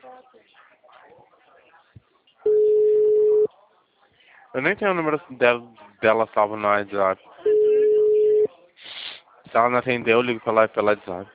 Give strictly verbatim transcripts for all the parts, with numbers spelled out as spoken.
Eu nem tenho o número dela, dela salvo no WhatsApp. Se ela não atendeu, eu ligo pela, pela WhatsApp.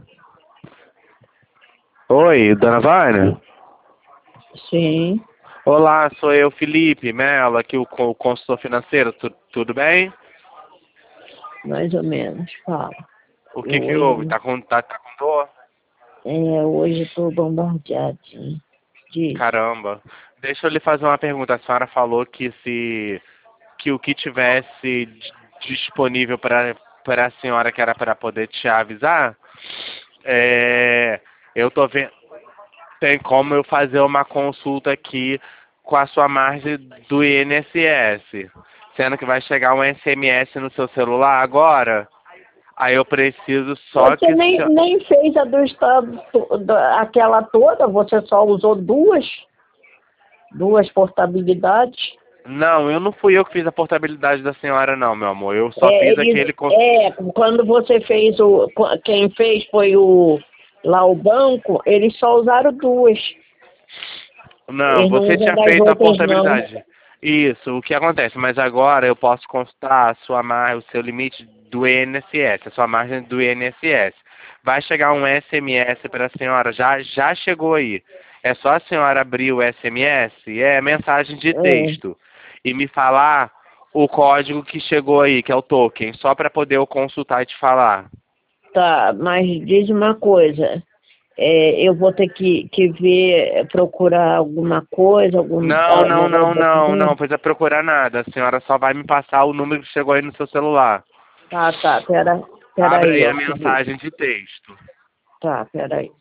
Oi, dona Vânia? Sim, Olá, sou eu, Felipe Mello, aqui o, o consultor financeiro. Tu, tudo bem? mais ou menos, fala. O que que Hoje, houve? Tá com, tá, tá com dor? é, hoje eu tô bombardeadinho. Diz. Caramba. Deixa eu lhe fazer uma pergunta. A senhora falou que se que o que tivesse d- disponível para para a senhora que era para poder te avisar, é, eu tô vendo, tem como eu fazer uma consulta aqui com a sua margem do I N S S, sendo que vai chegar um S M S no seu celular agora. Aí eu preciso só Você que nem, se- nem fez a do estado, to- da- aquela toda, você só usou duas, duas portabilidades. não, eu não fui eu que fiz a portabilidade da senhora não, meu amor. Eu só É, fiz eles, aquele con- é, quando você fez o, quem fez foi o, lá o banco, eles só usaram duas. Não, Eles não você usam tinha das feito a outras não. portabilidade. Isso, o que acontece? Mas agora eu posso consultar a sua margem, o seu limite do I N S S, a sua margem do I N S S. Vai chegar um S M S para a senhora, já, já chegou aí. É só a senhora abrir o S M S, é mensagem de É, texto, e me falar o código que chegou aí, que é o token, só para poder eu consultar e te falar. tá, mas diz uma coisa. É, eu vou ter que, que ver, procurar alguma coisa, algum Não, ah, não, negócio não, de não, não documento. precisa procurar nada. A senhora só vai me passar o número que chegou aí no seu celular. Tá, tá, pera, pera Abra aí, aí ó. a Felipe. mensagem de texto. Tá, pera aí.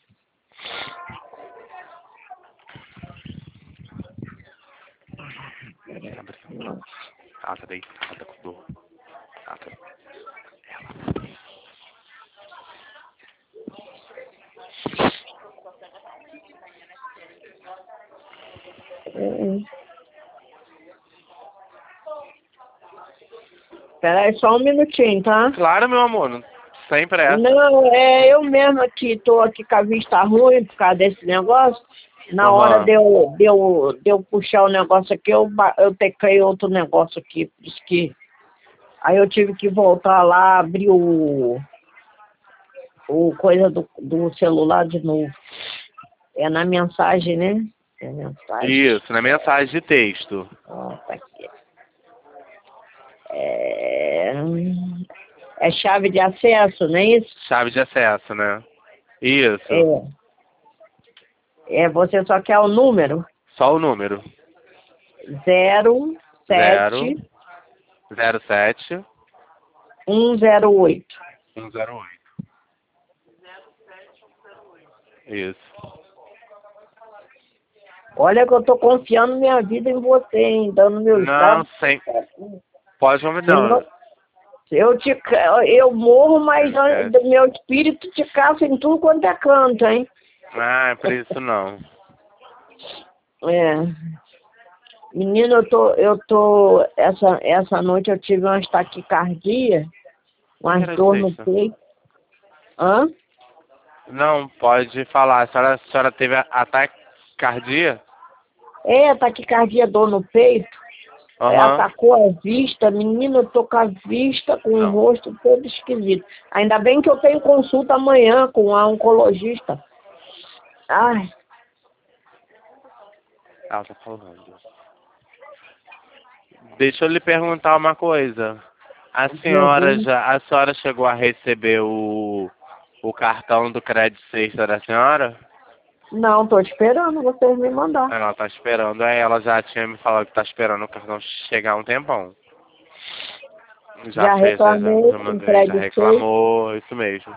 Abre. Ah, tá deitada com dor. Ah, tá. É, pera aí, só um minutinho, tá? Claro, meu amor. não- Sem pressa. Não, é eu mesma que tô aqui com a vista ruim por causa desse negócio. Na hora de Aham. eu, de eu, de eu puxar o negócio aqui, eu, ba- eu teclei outro negócio aqui, por isso que... Aí eu tive que voltar lá, abrir o, o coisa do, do celular de novo. É na mensagem, né? É mensagem. Isso, na mensagem de texto. Ó, tá aqui. É... é chave de acesso, não é isso? Chave de acesso, né? Isso. É. É, você só quer o número Só o número. zero Zero, sete zero sete, um zero oito. um zero oito. Isso. Olha que eu tô confiando minha vida em você, hein? Dando meus Não, dados. sem. Pode convidar. Senão, eu, te, ca- eu morro, mas É, o meu espírito te caça em tudo quanto é canto, hein? ah, é por isso não. É. Menino, eu tô, eu tô, essa, essa noite eu tive uma taquicardia, Que que umas era dor no isso? peito. Hã? Não, pode falar. A senhora, a senhora teve ataque cardíaco? É, taquicardia, dor no peito. É, Aham. atacou a vista, menino, eu tô com a vista, com o Não. rosto todo esquisito. Ainda bem que eu tenho consulta amanhã com a oncologista. Ai, Ela tá falando. Deixa eu lhe perguntar uma coisa. A senhora Jesus. já, a senhora chegou a receber o, o cartão do crédito sexta da senhora? Não, tô esperando vocês me mandar. Ela tá esperando. Aí ela já tinha me falado que tá esperando o cartão chegar há um tempão. Já Já fez, já, já reclamei, já mandei, já entreguei. reclamou, isso mesmo.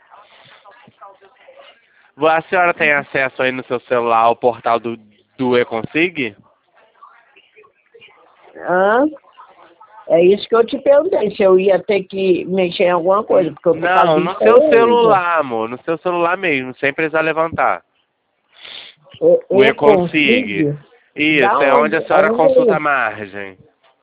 A senhora tem acesso aí no seu celular ao portal do, do E-Consig? Hã? É isso que eu te perguntei, se eu ia ter que mexer em alguma coisa, N- porque eu tô com a Não, no vista seu horrível. celular, amor. No seu celular mesmo, sem precisar levantar. Eu, O eu E-Consig. consigo. Da Isso, é onde onde? a senhora Onde é consulta a isso? margem.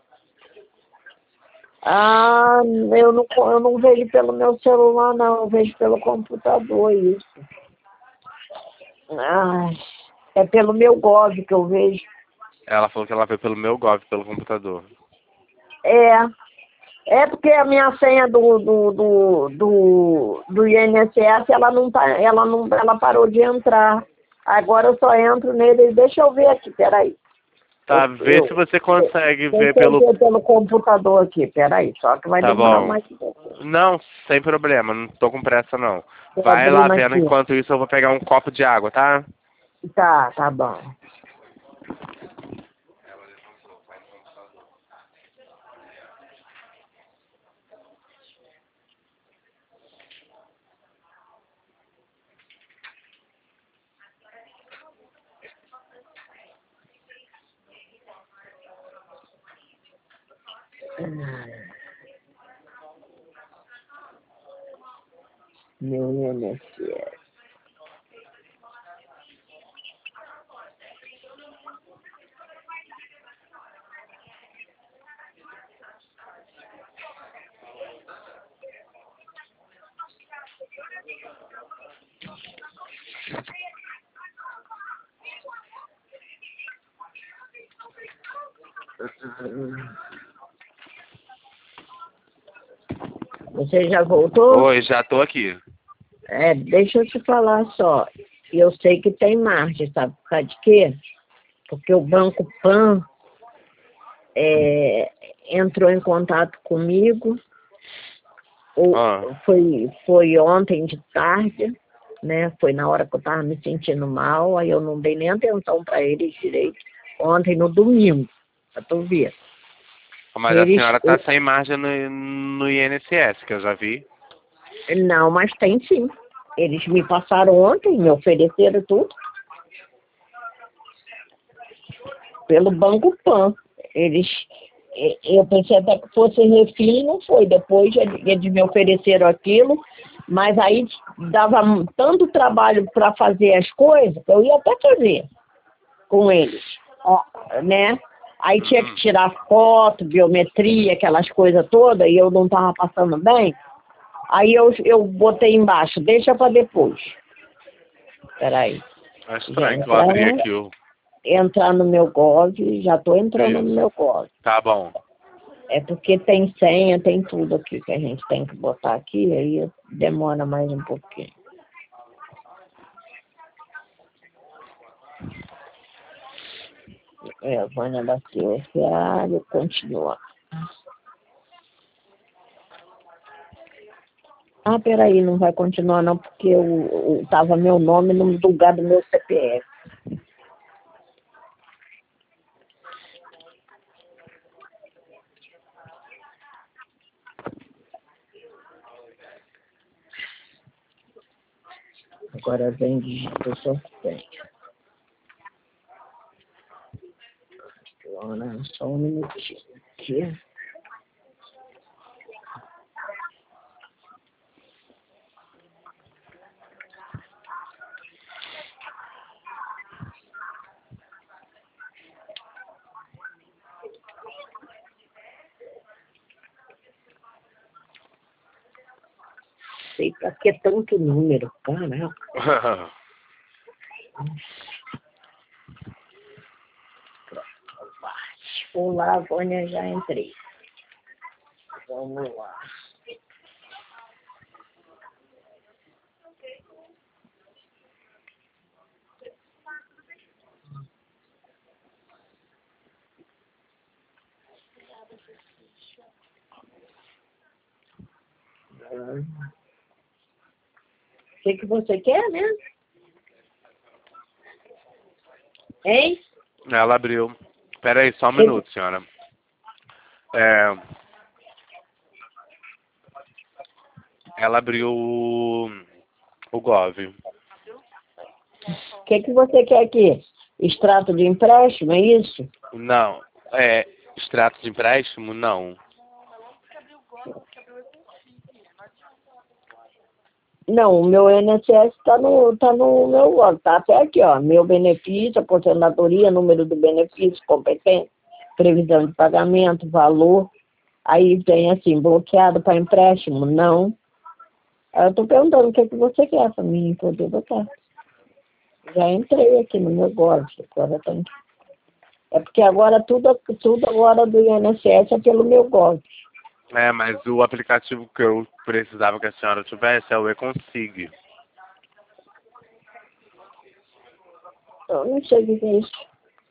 Ah, eu não, eu não vejo pelo meu celular, não. Eu vejo pelo computador isso. Ai. É pelo meu Gov que eu vejo. Ela falou que ela veio pelo meu Gov, pelo computador. É. É porque a minha senha do, do, do, do, do I N S S, ela não tá, ela não, ela parou de entrar. Agora eu só entro nele. Deixa eu ver aqui, peraí. Tá, Eu, vê eu, se você consegue eu ver tentei pelo... ver pelo computador aqui, peraí. Só que vai Tá demorar bom. mais um pouco. Não, sem problema, não tô com pressa não. Tô Vai lá abrindo vendo, aqui. enquanto isso eu vou pegar um copo de água, tá? Tá, tá bom. Meu I N S S. Você já voltou? Oi, já tô aqui. É, deixa eu te falar só. Eu sei que tem margem, sabe por causa de quê? Porque o Banco Pan é, entrou em contato comigo, ou, Ah, foi, foi ontem de tarde, né? Foi na hora que eu estava me sentindo mal, aí eu não dei nem atenção para eles direito. Ontem, no domingo, pra tu ver. mas a Eles, senhora tá sem margem no, no I N S S, que eu já vi. não, mas tem sim. Eles me passaram ontem, me ofereceram tudo. Pelo Banco Pan. Eles, eh, eu pensei até que fosse refil, não foi. Depois eles me ofereceram aquilo, mas aí dava tanto trabalho para fazer as coisas, que eu ia até fazer com eles, ó, né? Aí tinha que Uhum. tirar foto, biometria, aquelas coisas todas, e eu não estava passando bem. Aí eu, eu botei embaixo, deixa para depois. Peraí. É Já estranho que eu entrar, abri aqui o... entrar no meu Gov, já estou entrando no Isso. meu Gov. Tá bom. É porque tem senha, tem tudo aqui que a gente tem que botar aqui, aí demora mais um pouquinho. É, Vânia da Silva Fialho, continua. Ah, peraí, não vai continuar não, porque o, o, tava meu nome no lugar do meu C P F. Agora vem digito sorteio. Agora, só um minutinho aqui. Sei pra que tanto número, caraca. Olá, Vânia, já entrei. Vamos lá. O que, que você quer, né? Hein? Ela abriu. Pera aí, só um Que... minuto, senhora. É... Ela abriu o, o Gov. O que, que você quer aqui? Extrato de empréstimo, é isso? Não. É... Extrato de empréstimo? Não. Não, o meu I N S S está no, tá no meu Gov, tá até aqui, ó. Meu benefício, aposentadoria, número do benefício, competência, previsão de pagamento, valor. Aí tem assim, bloqueado para empréstimo, não. Aí eu tô perguntando o que, que você quer para mim poder botar. Já entrei aqui no meu Gov. Agora tem que... É porque agora tudo, tudo agora do I N S S é pelo meu Gov. É, mas o aplicativo que eu precisava que a senhora tivesse é o eConsig. Eu não sei o que é isso.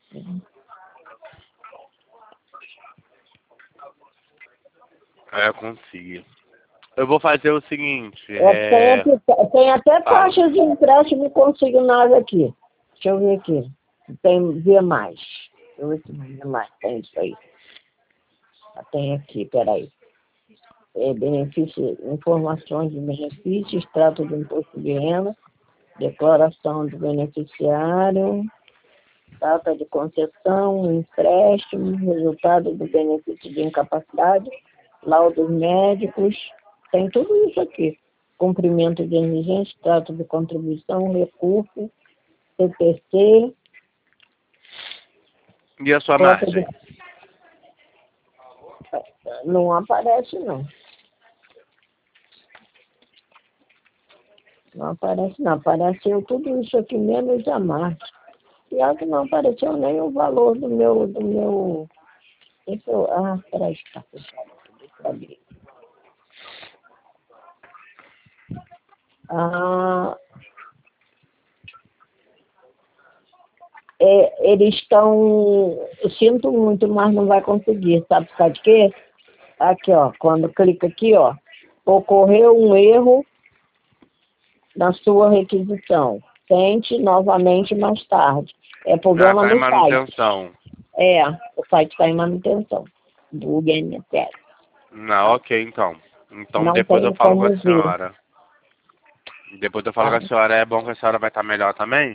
É, eConsig. Eu vou fazer o seguinte, É, tem, é... até, tem até Fala. taxas de empréstimo consignado aqui. Deixa eu ver aqui. Tem ver mais. Deixa eu ver se ver mais. Tem isso aí. Ah, tem aqui, peraí. É, benefício, informações de benefícios, extrato de imposto de renda, declaração do beneficiário, data de concessão, empréstimo, resultado do benefício de incapacidade, laudos médicos, tem tudo isso aqui. Cumprimento de exigência, extrato de contribuição, recurso, C P C. E a sua Cota margem? de... Não aparece, não. Não aparece, não. Apareceu tudo isso aqui menos a margem. Pior que não apareceu nem o valor do meu... Do meu... Deixa eu... Ah, peraí, está fechado. Deixa eu abrir. Ah, é, eles estão... Eu sinto muito, mas não vai conseguir. Sabe por causa de quê? Aqui, ó. Quando clica aqui, ó. Ocorreu um erro na sua requisição. Tente novamente mais tarde. É Já problema tá em no site. manutenção. É, o site está em manutenção do I N S S. Não, ok, então. Então Não depois eu tem falo com como a ver, senhora. Depois eu falo tá? com a senhora, é bom que a senhora vai estar melhor também?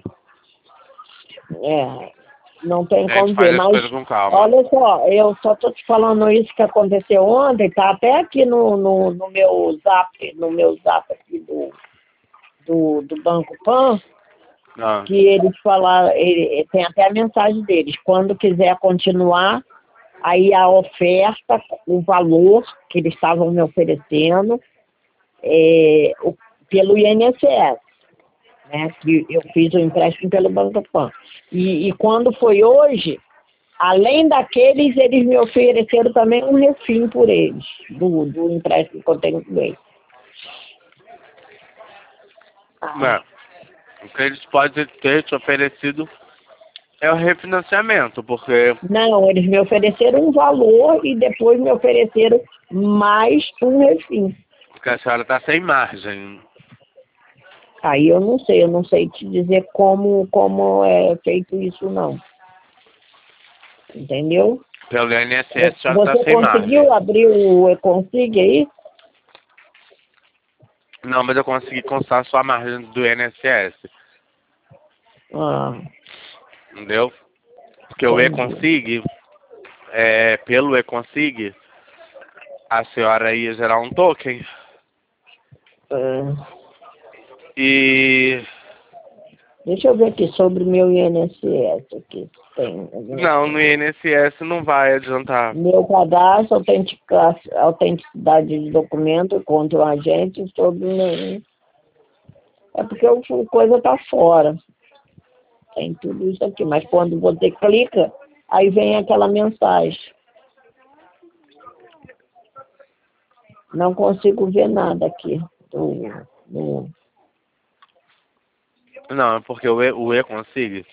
É, não tem A gente como faz ver, as mas coisas com calma. olha só, eu só tô te falando isso que aconteceu ontem, tá até aqui no, no, no meu zap, no meu zap aqui do, do, do Banco Pan, Ah, que eles falaram, ele, tem até a mensagem deles, quando quiser continuar, aí a oferta, o valor que eles estavam me oferecendo, é, o, pelo I N S S, né, que eu fiz o empréstimo pelo Banco Pan. E, e quando foi hoje, além daqueles, eles me ofereceram também um refim por eles, do, do empréstimo que eu tenho com eles. Ah, é. O que eles podem ter te oferecido é o refinanciamento, porque não, eles me ofereceram um valor e depois me ofereceram mais um refim. porque a senhora está sem margem. Aí eu não sei, eu não sei te dizer como, como é feito isso, não. Entendeu? Pelo I N S S a senhora está Você sem conseguiu margem. abrir o E-Consig aí? Não, mas eu consegui constar a sua margem do I N S S. Ah, Entendeu? Porque o entendi. eConsig, é, pelo eConsig, a senhora ia gerar um token Ah, e... deixa eu ver aqui sobre o meu I N S S aqui. Tem alguma Não, no coisa. I N S S não vai adiantar. Meu cadastro, autentica- autenticidade de documento contra o agente sobre o meu... É porque o o coisa tá fora. Tem tudo isso aqui. Mas quando você clica, aí vem aquela mensagem. Não consigo ver nada aqui. Do, do... Não, é porque o, e, o eConsig...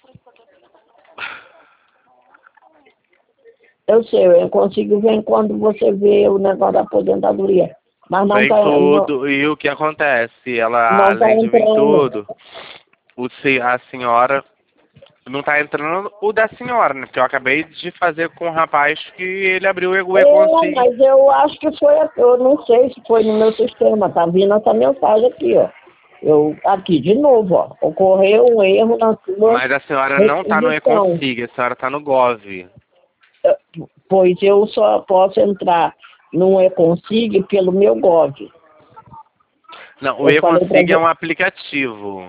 Eu sei, eu consigo ver quando você vê o negócio da aposentadoria. Mas não Vem tá, não, tudo, e o que acontece? Ela, não tá além de vir entrando. tudo, o, se- a senhora não tá entrando o da senhora, né? Porque eu acabei de fazer com o rapaz que ele abriu o É, eConsig. mas eu acho que foi, eu não sei se foi no meu sistema, tá vindo essa mensagem aqui, ó. Eu, aqui, de novo, ó. Ocorreu um erro na sua Mas a senhora não tá no requisição. eConsig, a senhora tá no Gov. Pois eu só posso entrar no E-Consig pelo meu Gov. Não, o Eu falei pra eConsig é você. um aplicativo.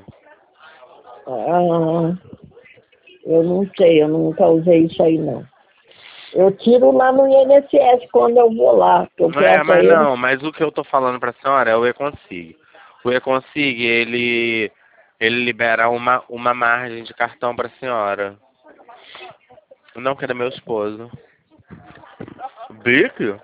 Ah, eu não sei, eu nunca usei isso aí, não. Eu tiro lá no I N S S quando eu vou lá, que eu É, peço a mas ele. não, mas o que eu tô falando pra senhora é o eConsig. O eConsig, ele ele libera uma, uma margem de cartão pra senhora. Não, que era meu esposo. Bico?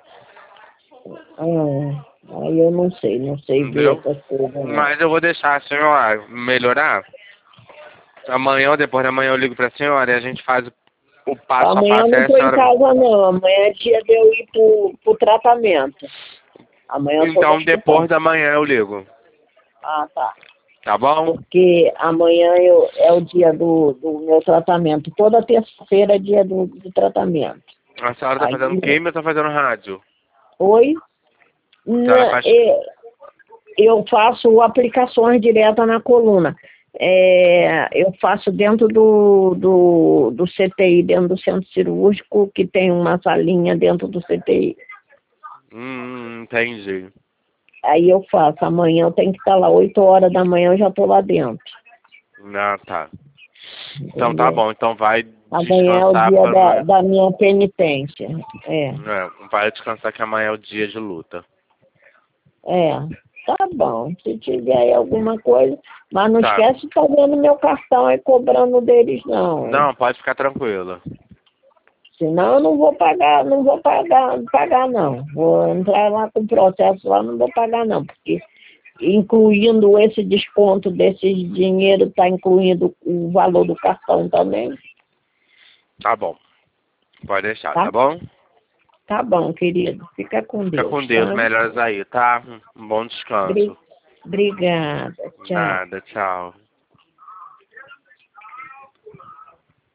Ah, aí eu não sei, não sei ver Entendeu? essas coisas, não. Mas eu vou deixar a senhora melhorar. Amanhã ou depois da manhã eu ligo pra senhora e a gente faz o passo a Amanhã eu passo. Aí não a tô em senhora... casa, não. Amanhã é dia de eu ir pro, pro tratamento. Amanhã eu tô no Então hospital. depois da manhã eu ligo. Ah, tá. Tá bom? Porque amanhã eu, é o dia do, do meu tratamento. Toda terça-feira é dia do, do tratamento. A senhora tá Aí, fazendo queima ou tá fazendo rádio? oi? A senhora Na, faz... é, eu faço aplicações diretas na coluna. É, eu faço dentro do, do, do C T I, dentro do centro cirúrgico, que tem uma salinha dentro do C T I. Hum, entendi. Aí eu faço. Amanhã eu tenho que estar lá, oito horas da manhã eu já estou lá dentro. Ah, tá. Então tá Entendeu? bom, então vai Amanhã é o descansar dia pra da, amanhã. da minha penitência. É, É, vai descansar que amanhã é o dia de luta. é. Tá bom. Se tiver aí alguma coisa. Mas não Tá. esquece de estar vendo meu cartão aí cobrando deles, não. Hein? Não, pode ficar tranquila. Senão eu não vou pagar, não vou pagar, pagar não. Vou entrar lá com processo lá, não vou pagar não, porque incluindo esse desconto desse dinheiro, está incluindo o valor do cartão também. Tá bom. Pode deixar, Tá? tá bom? Tá bom, querido. Fica com Fica com Deus, Deus, tá? melhoras aí, tá? Um bom Bri- descanso. Obrigada. Tchau. Nada, tchau.